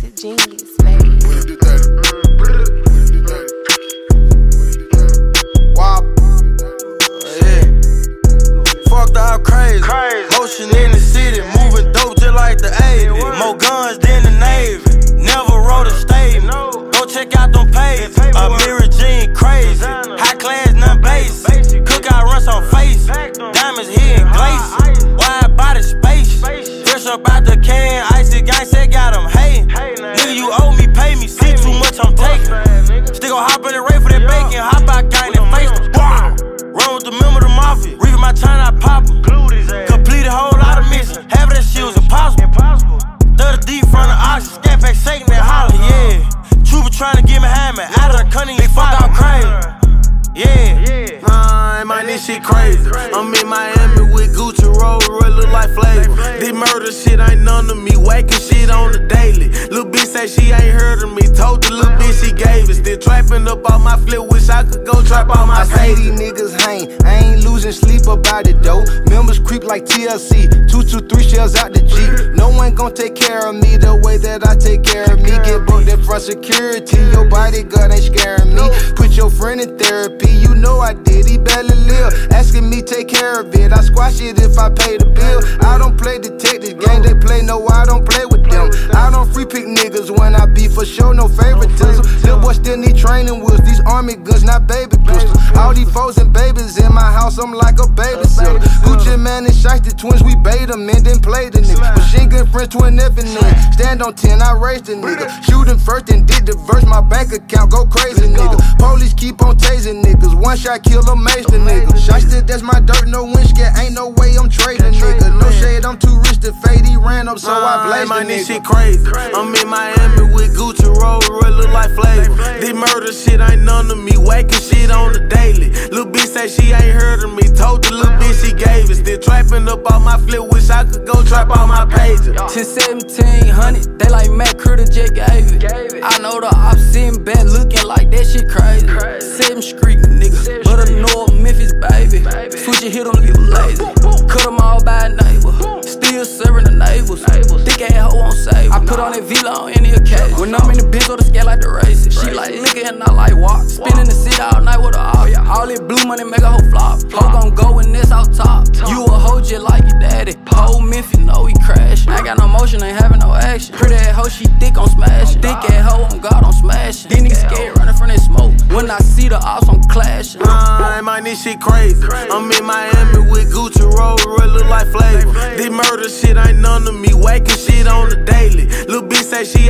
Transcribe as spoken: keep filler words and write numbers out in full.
talented genius, baby. Wop. Yeah. Fucked up crazy. crazy. Motion in the city, moving dope just like the eighties. More guns than the Navy. Never rode a statement. Go check out them pages. A mirror jean crazy. High class, none basic. Cookout runs on face. Diamonds hitting glaciers. Wide body space. Fresh up out the can. Icy gang said got them hating. Nigga, you owe me, pay me. See too much, I'm taking. Still gon' hop in the race for that bacon. Hop out gang and face them. Run with the member of the mafia. Read my time, I pop em. Complete a whole lot of missions. Half of that shit was impossible. thirty deep front of oxygen. Scat back Satan and holler, yeah. Trooper trying to get me hammer. Out of the cunning, he fucked out crazy. Yeah. Nah, man, this shit crazy. I'm in Miami with Gucci Roll, really look like Flavor. This murder shit ain't none of me. Waking shit on the daily. Lil' bitch say she ain't heard of me. Told the lil' bitch she gave it. Still trapping up all my flip. Wish I could go trap all my I say these niggas hang. I ain't losing sleep about it though. Members creep like T L C. Two, two, three shells out the Jeep. No one gon' take care of me the way that I take care of me. Get booked in front security. Your bodyguard ain't scaring me. Put your friend in therapy. You know I did. He barely live. Asking me take care of it. I squash it if I pay the bill. I don't play detective game. They play no. I don't play with them. I don't free pick niggas when I be for sure. No favoritism. Little boy still need training wheels. These army guns, not baby pistols. All these foes and babies in my house. I'm like a babysitter. Gucci man and Shiesty twins. We bait them and then play the nigga. Machine gun French twin F and then stand on ten. I raised the nigga. Shooting first and did the verse. My bank account go crazy nigga. Police keep on tasing niggas. One shot kill a mace the nigga. Shiesty that's my dirt. No wind scare. Ain't no way I'm trading nigga. No shade. I'm too rich to fade. He ran up so I blazed the nigga. This shit crazy. I'm in Miami with Gucci Roll. Really look like Flavor. This murder shit ain't none of me. Waking shit on the daily. Lil' bitch say she ain't heard of me. Told the lil' bitch she gave it. Still trapping up all my flip. Wish I could go trap all my pages. ten seventeen hundred, they like Matt Critter just gave it. I know the ops sitting back looking like that shit crazy. seventh Street, nigga. But I know Memphis, baby. Switch it, hit them, leave them lazy. Cut them all by a neighbor. Still serving the neighbors. Thick ass hoe won't save. I put on that villa on any occasion. When I'm in the Benz or the scale like the races. She like liquor and I like walk. Spinning the city all night with her all. All that blue money make a whole flop. Hoe gon' go when this out top. You a hoe just like your daddy. Whole Memphis know he crashin'. I ain't got no motion, ain't having no action. Pretty ass hoe, she thick on smashing. Thick ass hoe on God, I'm smashing. These niggas scared running from that smoke. When I see the ops, I'm clashing. Nah, man, this shit crazy. I'm in Miami with Gucci Roll, really look like Flavor. This murder shit ain't none of me. Waking shit on the daily. Lil' bitch say she